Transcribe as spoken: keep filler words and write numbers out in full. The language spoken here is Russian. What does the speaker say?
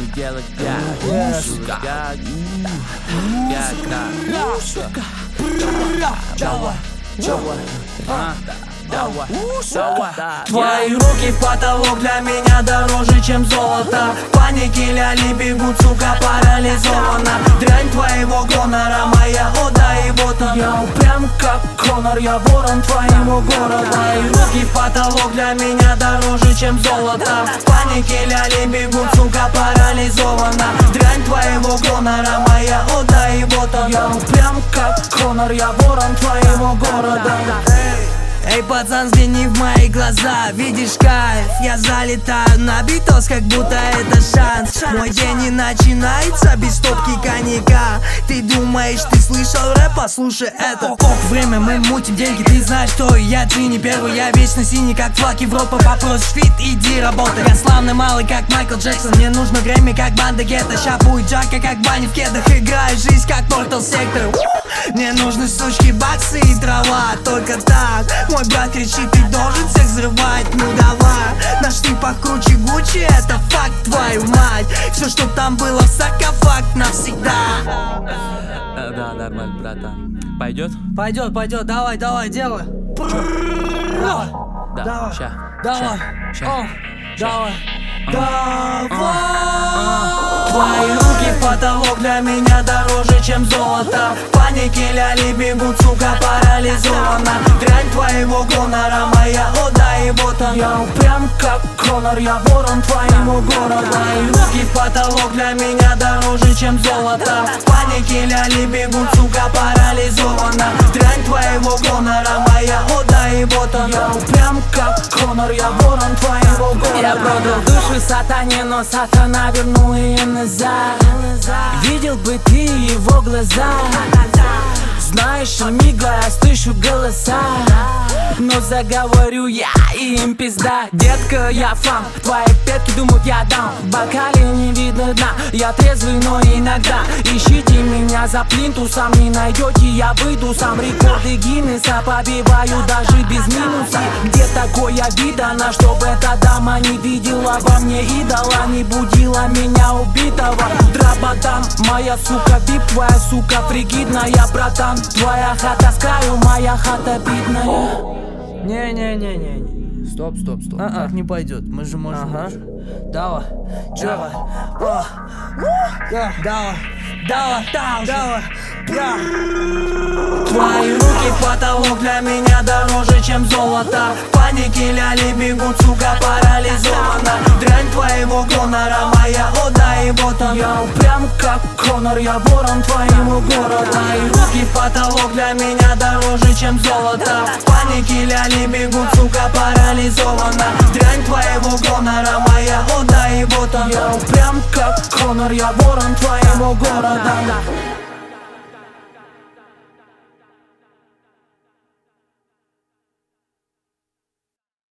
не делать пять. Сука, сука, давай, давай, а, давай, давай. Твои руки в потолок для меня дороже, чем золото. Паники ляли бегут, сука, парализована. Дрянь твоего гонора, моя ода, и вот он. Я упрям как Конор, я ворон твоего города. Твои руки в потолок для меня дороже, чем золото. Паники ляли бегут, сука, парализована. Дрянь твоего гонора, моя ода, и вот он. Я упрям как Конор, я ворон твоего города. Эй, пацан, взгляни в мои глаза, видишь кайф? Я залетаю на битос, как будто это шанс. Мой день не начинается без стопки коньяка. Ты думаешь, ты слышал рэп? Послушай это. Ок, время, мы мутим деньги, ты знаешь, что я Джинни первый. Я вечно синий, как флаг Европы. Попросишь фит, иди работай. Я славный малый, как Майкл Джексон. Мне нужно время, как банда гетто. Ща будет джака, как Банни в кедах. Играю жизнь, как Mortal Sector. Мне нужны сучки, баксы и трава. Только так мой брат кричит, ты должен всех взрывать. Ну давай, наш тип покруче Гуччи, это факт, твою мать. Все, что там было в саркофаг навсегда. Да, нормально, братан. Пойдет? Пойдет, пойдет, давай, давай, делай. Давай, Да, давай, ща, давай, ща, О, ща. давай, давай. Твои руки в потолок для меня дороже, чем золото. Паники ляли бегут, сука, парализована. Дрянь твоего гонора, моя ода, и вот он. Я упрям как Конор, я ворон твоего города. Твои руки в потолок для меня дороже, чем золото. Паники ляли бегут, сука, парализована. Дрянь твоего гонора, моя ода, и вот он. Я упрям как Конор, я ворон твоего города. Я продал душу сатане, но сатана вернул ее назад. Видел бы ты его глаза. Знаешь, мигая, слышу голоса. Но заговорю я, и им пизда. Детка, я фан, твои пятки думают, я дам. В бокале не видно дна, я трезвый, но иногда. Ищите меня за плинтусом, не найдете, я выйду сам. Рекорды Гиннеса побиваю даже без минуса. Где такое видано, чтобы эта дама не видела во мне идола, не будила меня убитого. Драбатан, моя сука, вип, твоя сука прикидная, братан. Твоя хата с краю, моя хата видная. Не-не-не-не. Стоп, стоп, стоп. А-а. Так не пойдет. Мы же можем. Ага. Уже. Давай. Давай. О. Да. Давай. Давай. Давай. Давай. Да. Твои руки в потолок для меня дороже, чем золото. Паники ляли бегут, сука, парализована. Дрянь твоего гонора, моя ода, и вот он. Я упрям как Конор, я ворон твоего города. Твои руки в потолок для меня дороже, чем золото. Паники ляли бегут, сука, парализована. Дрянь твоего гонора, моя ода, и вот он. Я упрям как Конор, я ворон твоего города.